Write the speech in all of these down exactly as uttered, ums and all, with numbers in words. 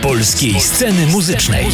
polskiej sceny muzycznej.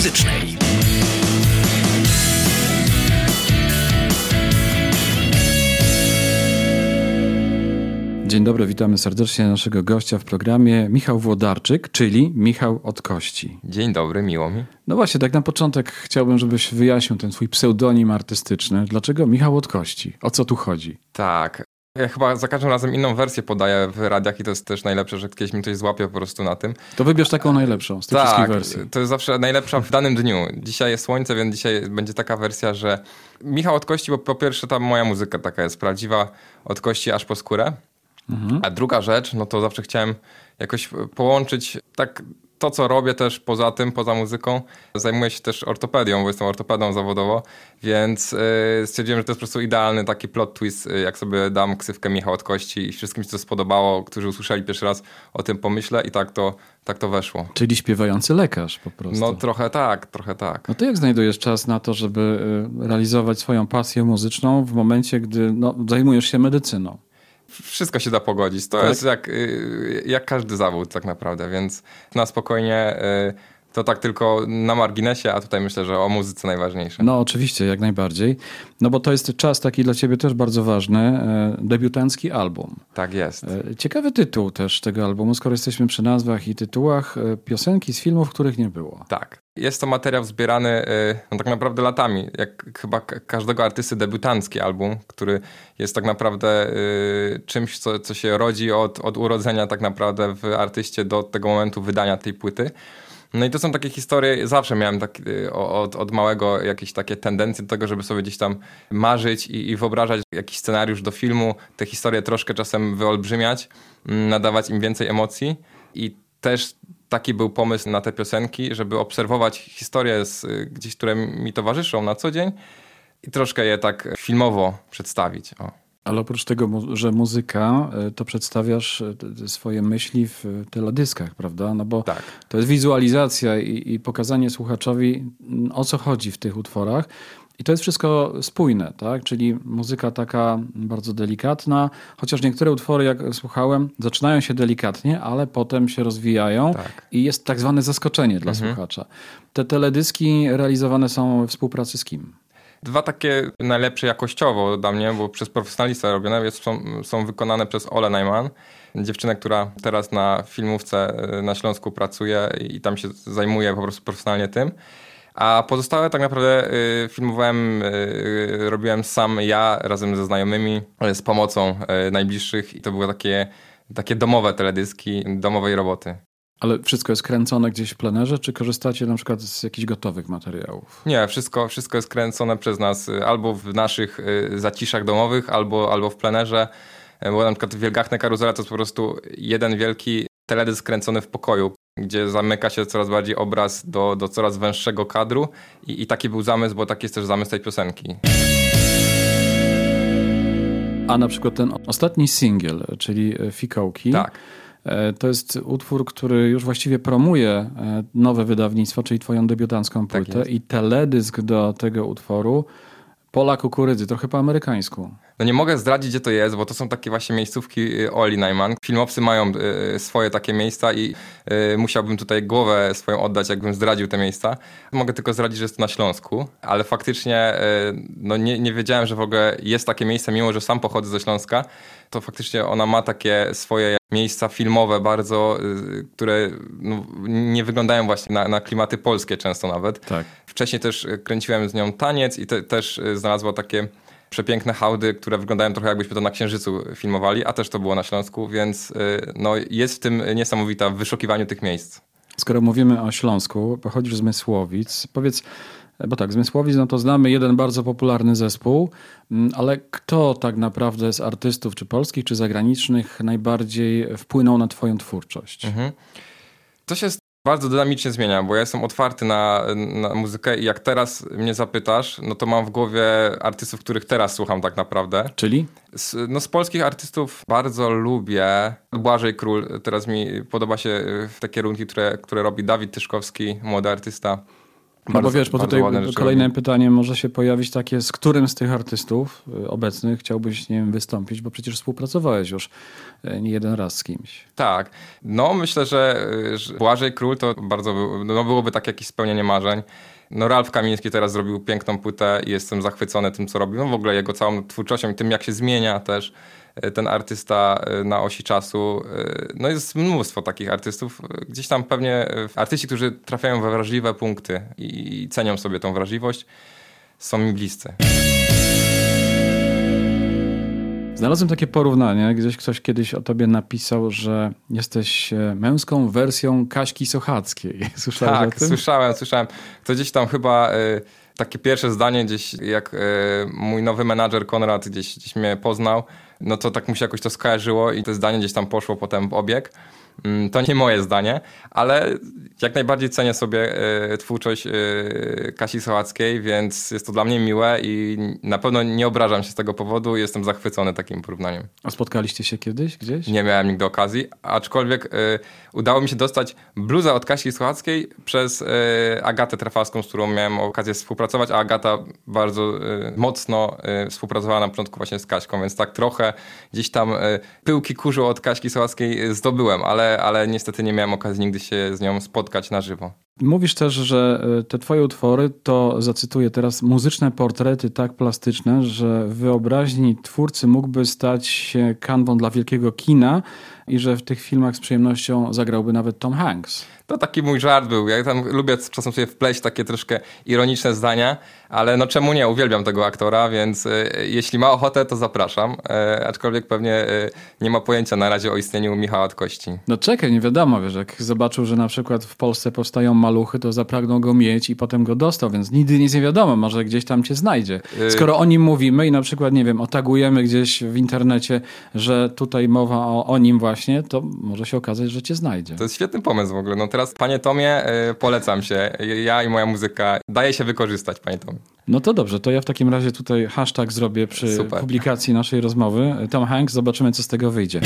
Dzień dobry, witamy serdecznie naszego gościa w programie, Michał Włodarczyk, czyli Michał od Kości. Dzień dobry, miło mi. No właśnie, tak na początek chciałbym, żebyś wyjaśnił ten twój pseudonim artystyczny. Dlaczego Michał od Kości? O co tu chodzi? Tak, ja chyba za każdym razem inną wersję podaję w radiach i to jest też najlepsze, że kiedyś mi ktoś złapie po prostu na tym. To wybierz taką najlepszą z tych tak, wszystkich wersji. To jest zawsze najlepsza w danym dniu. Dzisiaj jest słońce, więc dzisiaj będzie taka wersja, że Michał od Kości, bo po pierwsze ta moja muzyka taka jest prawdziwa, od kości aż po skórę. Mhm. A druga rzecz, no to zawsze chciałem jakoś połączyć tak to, co robię też poza tym, poza muzyką. Zajmuję się też ortopedią, bo jestem ortopedą zawodowo, więc yy, stwierdziłem, że to jest po prostu idealny taki plot twist, yy, jak sobie dam ksywkę Michał od Kości i wszystkim się to spodobało, którzy usłyszeli pierwszy raz o tym pomyślę i tak to, tak to weszło. Czyli śpiewający lekarz po prostu. No trochę tak, trochę tak. No to jak znajdujesz czas na to, żeby realizować swoją pasję muzyczną w momencie, gdy no, zajmujesz się medycyną? Wszystko się da pogodzić. To tak? jest jak, jak każdy zawód tak naprawdę, więc na spokojnie to tak tylko na marginesie, a tutaj myślę, że o muzyce najważniejsze. No oczywiście, jak najbardziej. No bo to jest czas taki dla ciebie też bardzo ważny, debiutancki album. Tak jest. Ciekawy tytuł też tego albumu, skoro jesteśmy przy nazwach i tytułach, piosenki z filmów, których nie było. Tak. Jest to materiał zbierany no, tak naprawdę latami, jak chyba każdego artysty, debiutancki album, który jest tak naprawdę y, czymś, co, co się rodzi od, od urodzenia tak naprawdę w artyście do tego momentu wydania tej płyty. No i to są takie historie, zawsze miałem tak, od, od małego jakieś takie tendencje do tego, żeby sobie gdzieś tam marzyć i, i wyobrażać jakiś scenariusz do filmu, te historie troszkę czasem wyolbrzymiać, nadawać im więcej emocji i też taki był pomysł na te piosenki, żeby obserwować historie z, gdzieś, które mi towarzyszą na co dzień i troszkę je tak filmowo przedstawić. O. Ale oprócz tego, że muzyka, to przedstawiasz swoje myśli w teledyskach, prawda? No bo tak. To jest wizualizacja i, i pokazanie słuchaczowi, o co chodzi w tych utworach. I to jest wszystko spójne, tak? Czyli muzyka taka bardzo delikatna, chociaż niektóre utwory, jak słuchałem, zaczynają się delikatnie, ale potem się rozwijają tak. i jest tak zwane zaskoczenie dla mhm. słuchacza. Te teledyski realizowane są we współpracy z kim? Dwa takie najlepsze jakościowo dla mnie, bo przez profesjonalistę robione, jest, są, są wykonane przez Olę Najman, dziewczynę, która teraz na filmówce na Śląsku pracuje i tam się zajmuje po prostu profesjonalnie tym. A pozostałe tak naprawdę y, filmowałem, y, robiłem sam ja razem ze znajomymi y, z pomocą y, najbliższych i to były takie, takie domowe teledyski, domowej roboty. Ale wszystko jest kręcone gdzieś w plenerze, czy korzystacie na przykład z jakichś gotowych materiałów? Nie, wszystko, wszystko jest kręcone przez nas y, albo w naszych y, zaciszach domowych, albo, albo w plenerze, y, bo na przykład Wielgachne Karuzele to jest po prostu jeden wielki teledysk kręcony w pokoju, gdzie zamyka się coraz bardziej obraz do, do coraz węższego kadru i, i taki był zamysł, bo taki jest też zamysł tej piosenki. A na przykład ten ostatni singiel, czyli Fikołki, tak. To jest utwór, który już właściwie promuje nowe wydawnictwo, czyli twoją debiutancką płytę tak i teledysk do tego utworu Pola Kukurydzy, trochę po amerykańsku. No nie mogę zdradzić, gdzie to jest, bo to są takie właśnie miejscówki Oli Najman. Filmowcy mają y, swoje takie miejsca i y, musiałbym tutaj głowę swoją oddać, jakbym zdradził te miejsca. Mogę tylko zdradzić, że jest to na Śląsku, ale faktycznie y, no nie, nie wiedziałem, że w ogóle jest takie miejsce, mimo że sam pochodzę ze Śląska. To faktycznie ona ma takie swoje miejsca filmowe bardzo, y, które no, nie wyglądają właśnie na, na klimaty polskie często nawet. Tak. Wcześniej też kręciłem z nią taniec i te, też znalazła takie przepiękne hałdy, które wyglądają trochę jakbyśmy to na Księżycu filmowali, a też to było na Śląsku, więc no, jest w tym niesamowita w wyszukiwaniu tych miejsc. Skoro mówimy o Śląsku, pochodzisz z Mysłowic, powiedz, bo tak, z Mysłowic no to znamy jeden bardzo popularny zespół, ale kto tak naprawdę z artystów, czy polskich, czy zagranicznych najbardziej wpłynął na twoją twórczość? Mhm. To się bardzo dynamicznie zmienia, bo ja jestem otwarty na, na muzykę i jak teraz mnie zapytasz, no to mam w głowie artystów, których teraz słucham tak naprawdę. Czyli? Z, no z polskich artystów bardzo lubię Błażej Król. Teraz mi podoba się w te kierunki, które, które robi Dawid Tyszkowski, młody artysta. No bardzo, bo wiesz, bo tutaj kolejne robi. pytanie może się pojawić takie, z którym z tych artystów obecnych chciałbyś, nie wiem, wystąpić, bo przecież współpracowałeś już nie jeden raz z kimś. Tak. No myślę, że, że Błażej Król to bardzo no, byłoby tak jakieś spełnienie marzeń. No Ralf Kamiński teraz zrobił piękną płytę i jestem zachwycony tym, co robił. No w ogóle jego całą twórczością i tym, jak się zmienia też ten artysta na osi czasu. No jest mnóstwo takich artystów. Gdzieś tam pewnie artyści, którzy trafiają we wrażliwe punkty i cenią sobie tą wrażliwość, są mi bliscy. Znalazłem takie porównanie. Gdzieś ktoś kiedyś o tobie napisał, że jesteś męską wersją Kaśki Sochackiej. Słyszałeś tak, o tym? słyszałem, słyszałem. To gdzieś tam chyba... Y- Takie pierwsze zdanie gdzieś, jak y, mój nowy menadżer Konrad gdzieś, gdzieś mnie poznał, no to tak mu się jakoś to skojarzyło i to zdanie gdzieś tam poszło potem w obieg. Mm, to nie moje zdanie, ale jak najbardziej cenię sobie y, twórczość y, Kasi Sochackiej, więc jest to dla mnie miłe i na pewno nie obrażam się z tego powodu i jestem zachwycony takim porównaniem. A spotkaliście się kiedyś gdzieś? Nie miałem nigdy okazji, aczkolwiek y, udało mi się dostać bluzę od Kasi Sochackiej przez y, Agatę Trafalską, z którą miałem okazję współpracować, a Agata bardzo y, mocno y, współpracowała na początku właśnie z Kaśką, więc tak trochę gdzieś tam y, pyłki kurzu od Kaśki Sochackiej zdobyłem, ale ale niestety nie miałem okazji nigdy się z nią spotkać na żywo. Mówisz też, że te twoje utwory to, zacytuję teraz, muzyczne portrety tak plastyczne, że w wyobraźni twórcy mógłby stać się kanwą dla wielkiego kina i że w tych filmach z przyjemnością zagrałby nawet Tom Hanks. To taki mój żart był. Ja tam lubię czasem sobie wpleść takie troszkę ironiczne zdania, ale no czemu nie? Uwielbiam tego aktora, więc y, jeśli ma ochotę, to zapraszam. Y, aczkolwiek pewnie y, nie ma pojęcia na razie o istnieniu Michała Tkości. No czekaj, nie wiadomo, wiesz, jak zobaczył, że na przykład w Polsce powstają maluchy, to zapragnął go mieć i potem go dostał, więc nigdy nic nie wiadomo, może gdzieś tam cię znajdzie. Skoro o nim mówimy i na przykład, nie wiem, otagujemy gdzieś w internecie, że tutaj mowa o, o nim właśnie, to może się okazać, że cię znajdzie. To jest świetny pomysł w ogóle. No teraz, panie Tomie, y, polecam się. Ja i moja muzyka daje się wykorzystać, panie Tomie. No to dobrze, to ja w takim razie tutaj hashtag zrobię przy Super. publikacji naszej rozmowy. Tom Hanks, zobaczymy, co z tego wyjdzie.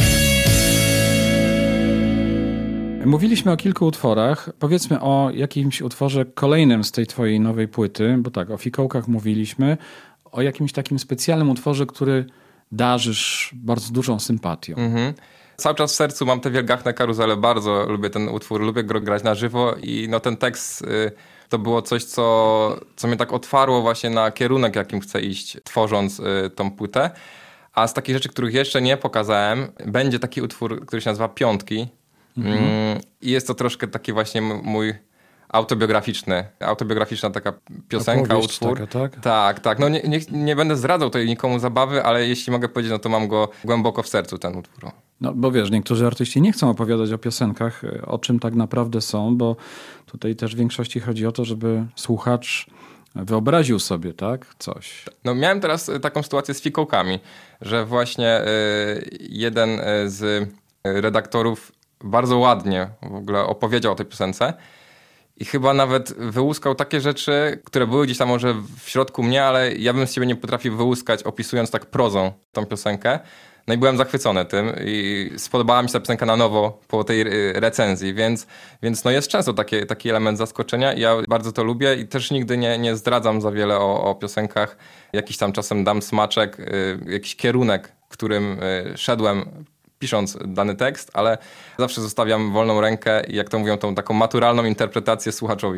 Mówiliśmy o kilku utworach. Powiedzmy o jakimś utworze kolejnym z tej twojej nowej płyty, bo tak, o Fikołkach mówiliśmy, o jakimś takim specjalnym utworze, który darzysz bardzo dużą sympatią. Mhm. Cały czas w sercu mam te wielgachne karuzele, bardzo lubię ten utwór, lubię go grać na żywo i no ten tekst y, to było coś, co, co mnie tak otwarło właśnie na kierunek, jakim chcę iść, tworząc y, tą płytę. A z takich rzeczy, których jeszcze nie pokazałem, będzie taki utwór, który się nazywa Piątki. Mhm. Mm, I jest to troszkę taki właśnie mój autobiograficzny, autobiograficzna taka piosenka, Opowieść utwór. Taka, tak? Tak, tak. No nie, nie, nie będę zdradzał tutaj nikomu zabawy, ale jeśli mogę powiedzieć, no to mam go głęboko w sercu, ten utwór. No bo wiesz, niektórzy artyści nie chcą opowiadać o piosenkach, o czym tak naprawdę są, bo tutaj też w większości chodzi o to, żeby słuchacz wyobraził sobie, tak, coś. No miałem teraz taką sytuację z Fikołkami, że właśnie y, jeden z redaktorów bardzo ładnie w ogóle opowiedział o tej piosence i chyba nawet wyłuskał takie rzeczy, które były gdzieś tam może w środku mnie, ale ja bym z siebie nie potrafił wyłuskać, opisując tak prozą tą piosenkę. No i byłem zachwycony tym i spodobała mi się ta piosenka na nowo po tej recenzji, więc, więc no jest często taki, taki element zaskoczenia i ja bardzo to lubię i też nigdy nie, nie zdradzam za wiele o, o piosenkach. Jakiś tam czasem dam smaczek, y, jakiś kierunek, którym y, szedłem pisząc dany tekst, ale zawsze zostawiam wolną rękę i jak to mówią, tą taką maturalną interpretację słuchaczowi.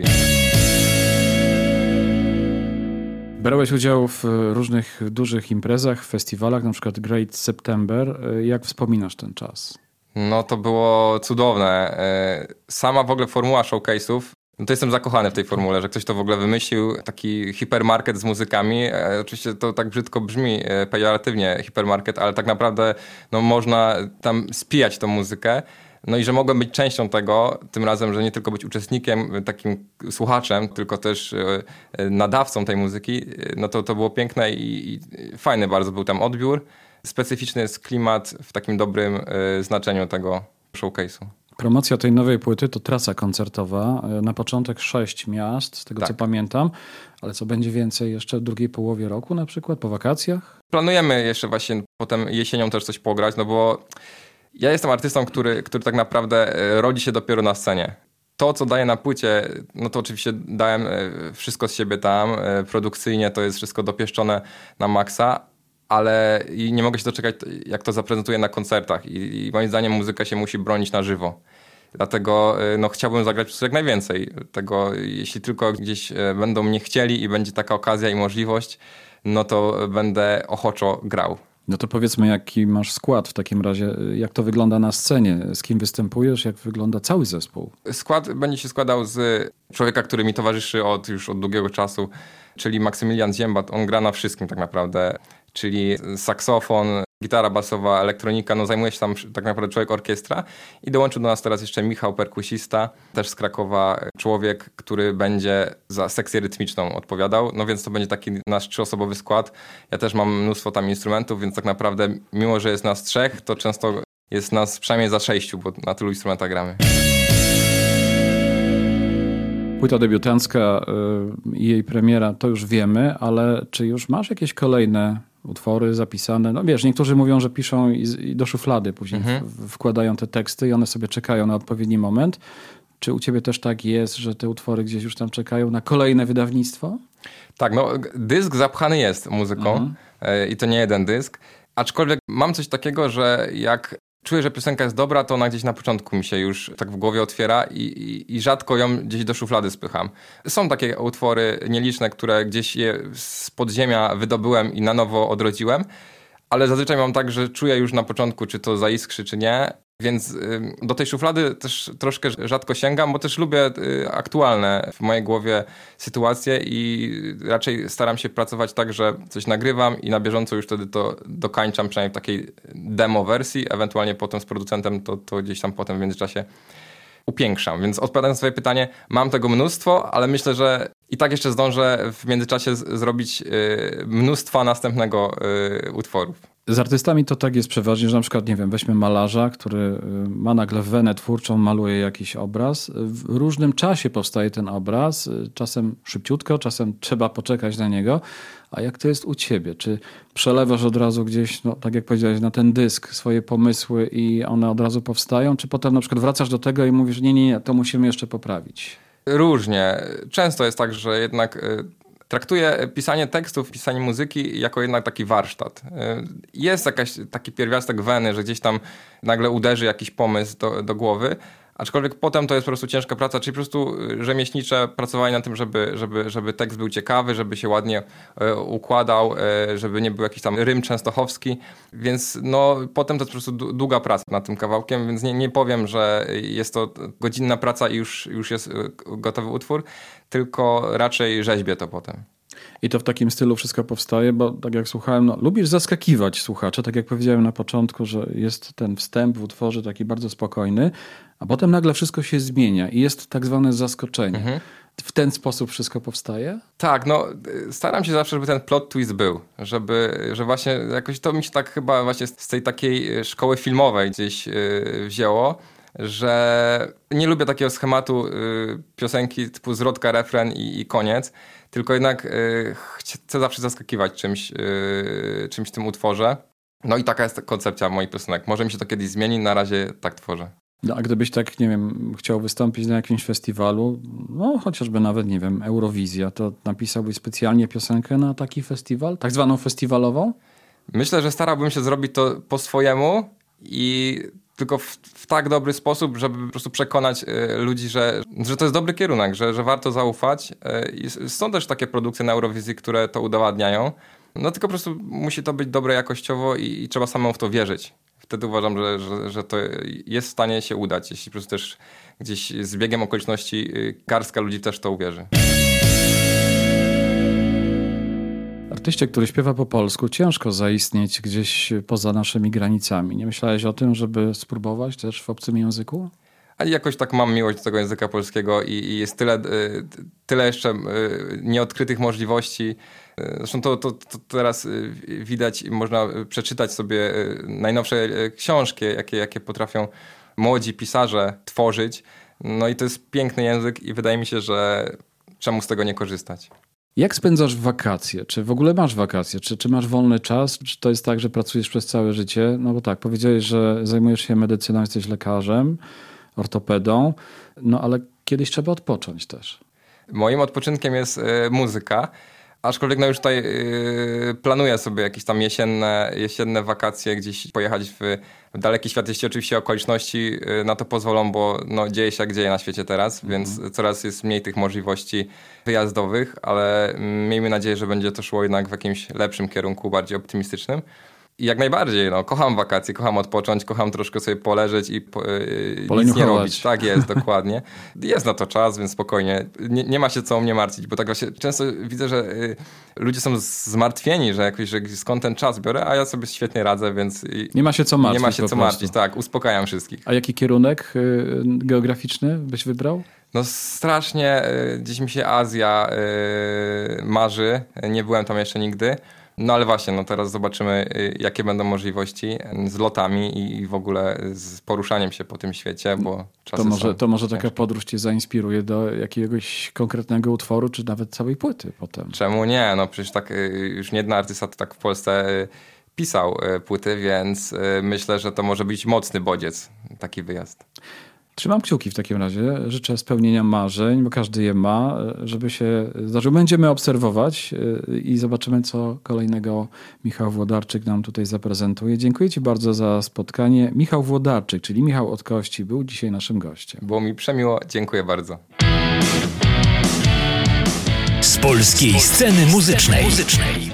Brałeś udział w różnych dużych imprezach, festiwalach, na przykład Great September. Jak wspominasz ten czas? No to było cudowne. Sama w ogóle formuła showcase'ów, no to jestem zakochany w tej formule, że ktoś to w ogóle wymyślił, taki hipermarket z muzykami. E, oczywiście to tak brzydko brzmi, e, pejoratywnie hipermarket, ale tak naprawdę no, można tam spijać tą muzykę. No i że mogłem być częścią tego, tym razem, że nie tylko być uczestnikiem, takim słuchaczem, tylko też e, nadawcą tej muzyki, no to to było piękne i, i fajny bardzo był tam odbiór. Specyficzny jest klimat w takim dobrym e, znaczeniu tego showcase'u. Promocja tej nowej płyty to trasa koncertowa. Na początek sześć miast, z tego tak. co pamiętam. Ale co będzie więcej jeszcze w drugiej połowie roku na przykład, po wakacjach? Planujemy jeszcze właśnie potem jesienią też coś pograć, no bo ja jestem artystą, który, który tak naprawdę rodzi się dopiero na scenie. To, co daję na płycie, no to oczywiście dałem wszystko z siebie tam. Produkcyjnie to jest wszystko dopieszczone na maksa, ale i nie mogę się doczekać, jak to zaprezentuję na koncertach. I, i moim zdaniem muzyka się musi bronić na żywo. Dlatego no, chciałbym zagrać po prostu jak najwięcej tego. Jeśli tylko gdzieś będą mnie chcieli i będzie taka okazja i możliwość, no to będę ochoczo grał. No to powiedzmy, jaki masz skład w takim razie, jak to wygląda na scenie, z kim występujesz, jak wygląda cały zespół? Skład będzie się składał z człowieka, który mi towarzyszy od już od długiego czasu, czyli Maksymilian Ziembat. On gra na wszystkim tak naprawdę, czyli saksofon, gitara basowa, elektronika, no zajmuje się tam tak naprawdę człowiek orkiestra i dołączył do nas teraz jeszcze Michał, perkusista, też z Krakowa, człowiek, który będzie za sekcję rytmiczną odpowiadał, no więc to będzie taki nasz trzyosobowy skład. Ja też mam mnóstwo tam instrumentów, więc tak naprawdę mimo, że jest nas trzech, to często jest nas przynajmniej za sześciu, bo na tylu instrumentach gramy. Płyta debiutancka i jej premiera to już wiemy, ale czy już masz jakieś kolejne utwory zapisane? No wiesz, niektórzy mówią, że piszą i, i do szuflady później mhm. w, wkładają te teksty i one sobie czekają na odpowiedni moment. Czy u ciebie też tak jest, że te utwory gdzieś już tam czekają na kolejne wydawnictwo? Tak, no dysk zapchany jest muzyką mhm. i to nie jeden dysk. Aczkolwiek mam coś takiego, że jak czuję, że piosenka jest dobra, to ona gdzieś na początku mi się już tak w głowie otwiera i, i, i rzadko ją gdzieś do szuflady spycham. Są takie utwory nieliczne, które gdzieś je z podziemia wydobyłem i na nowo odrodziłem, ale zazwyczaj mam tak, że czuję już na początku, czy to zaiskrzy, czy nie. Więc y, do tej szuflady też troszkę rzadko sięgam, bo też lubię y, aktualne w mojej głowie sytuacje i raczej staram się pracować tak, że coś nagrywam i na bieżąco już wtedy to dokańczam, przynajmniej w takiej demo wersji, ewentualnie potem z producentem to, to gdzieś tam potem w międzyczasie upiększam. Więc odpowiadając na swoje pytanie, mam tego mnóstwo, ale myślę, że i tak jeszcze zdążę w międzyczasie z- zrobić y, mnóstwa następnego y, utworów. Z artystami to tak jest przeważnie, że na przykład, nie wiem, weźmy malarza, który ma nagle wenę twórczą, maluje jakiś obraz. W różnym czasie powstaje ten obraz, czasem szybciutko, czasem trzeba poczekać na niego. A jak to jest u ciebie? Czy przelewasz od razu gdzieś, no, tak jak powiedziałeś, na ten dysk swoje pomysły i one od razu powstają? Czy potem na przykład wracasz do tego i mówisz, nie, nie, nie, to musimy jeszcze poprawić? Różnie. Często jest tak, że jednak traktuję pisanie tekstów, pisanie muzyki jako jednak taki warsztat. Jest jakaś taki pierwiastek weny, że gdzieś tam nagle uderzy jakiś pomysł do, do głowy, aczkolwiek potem to jest po prostu ciężka praca, czyli po prostu rzemieślnicze pracowanie na tym, żeby, żeby, żeby tekst był ciekawy, żeby się ładnie układał, żeby nie był jakiś tam rym częstochowski, więc no potem to jest po prostu długa praca nad tym kawałkiem, więc nie, nie powiem, że jest to godzinna praca i już, już jest gotowy utwór, tylko raczej rzeźbię to potem. I to w takim stylu wszystko powstaje, bo tak jak słuchałem, no, lubisz zaskakiwać słuchaczy, tak jak powiedziałem na początku, że jest ten wstęp w utworze taki bardzo spokojny, a potem nagle wszystko się zmienia i jest tak zwane zaskoczenie. Mhm. W ten sposób wszystko powstaje? Tak, no staram się zawsze, żeby ten plot twist był, żeby, że właśnie jakoś to mi się tak chyba właśnie z tej takiej szkoły filmowej gdzieś yy, wzięło, że nie lubię takiego schematu y, piosenki typu zwrotka, refren i, i koniec, tylko jednak y, chcę zawsze zaskakiwać czymś, y, czymś w tym utworze. No i taka jest koncepcja moich piosenek. Może mi się to kiedyś zmieni, na razie tak tworzę. No, a gdybyś tak, nie wiem, chciał wystąpić na jakimś festiwalu, no chociażby nawet, nie wiem, Eurowizja, to napisałbyś specjalnie piosenkę na taki festiwal? Tak zwaną festiwalową? Myślę, że starałbym się zrobić to po swojemu i tylko w, w tak dobry sposób, żeby po prostu przekonać y, ludzi, że, że to jest dobry kierunek, że, że warto zaufać. Y, I są też takie produkcje na Eurowizji, które to udowadniają. No tylko po prostu musi to być dobre jakościowo i, i trzeba samemu w to wierzyć. Wtedy uważam, że, że, że to jest w stanie się udać, jeśli po prostu też gdzieś z biegiem okoliczności y, garstka ludzi też w to uwierzy. Artyście, który śpiewa po polsku, ciężko zaistnieć gdzieś poza naszymi granicami. Nie myślałeś o tym, żeby spróbować też w obcym języku? A jakoś tak mam miłość do tego języka polskiego i, i jest tyle, tyle jeszcze nieodkrytych możliwości. Zresztą to, to, to teraz widać i można przeczytać sobie najnowsze książki, jakie, jakie potrafią młodzi pisarze tworzyć. No i to jest piękny język i wydaje mi się, że czemu z tego nie korzystać. Jak spędzasz wakacje? Czy w ogóle masz wakacje? Czy, czy masz wolny czas? Czy to jest tak, że pracujesz przez całe życie? No bo tak, powiedziałeś, że zajmujesz się medycyną, jesteś lekarzem, ortopedą, no ale kiedyś trzeba odpocząć też. Moim odpoczynkiem jest y, muzyka. Aczkolwiek no już tutaj yy, planuję sobie jakieś tam jesienne, jesienne wakacje, gdzieś pojechać w, w daleki świat, jeśli oczywiście okoliczności yy, na to pozwolą, bo no, dzieje się jak dzieje na świecie teraz, mm. więc coraz jest mniej tych możliwości wyjazdowych, ale yy, miejmy nadzieję, że będzie to szło jednak w jakimś lepszym kierunku, bardziej optymistycznym. I jak najbardziej, no, kocham wakacje, kocham odpocząć, kocham troszkę sobie poleżeć i po, yy, nic nie robić. Tak jest, dokładnie. Jest na to czas, więc spokojnie. Nie, nie ma się co o mnie martwić, bo tak właśnie często widzę, że yy, ludzie są zmartwieni, że jakoś, że skąd ten czas biorę, a ja sobie świetnie radzę, więc... Yy, nie ma się co martwić. Nie ma się co martwić, tak. Uspokajam wszystkich. A jaki kierunek yy, geograficzny byś wybrał? No strasznie yy, gdzieś mi się Azja yy, marzy. Nie byłem tam jeszcze nigdy. No ale właśnie, no teraz zobaczymy, jakie będą możliwości z lotami i w ogóle z poruszaniem się po tym świecie, bo czasy to może, są to może taka podróż cię zainspiruje do jakiegoś konkretnego utworu, czy nawet całej płyty potem. Czemu nie? No przecież tak już nie jedna artysta tak w Polsce pisał płyty, więc myślę, że to może być mocny bodziec, taki wyjazd. Trzymam kciuki w takim razie. Życzę spełnienia marzeń, bo każdy je ma, żeby się zdarzył. Będziemy obserwować i zobaczymy, co kolejnego Michał Włodarczyk nam tutaj zaprezentuje. Dziękuję ci bardzo za spotkanie. Michał Włodarczyk, czyli Michał od Kości, był dzisiaj naszym gościem. Było mi przemiło. Dziękuję bardzo. Z polskiej sceny muzycznej.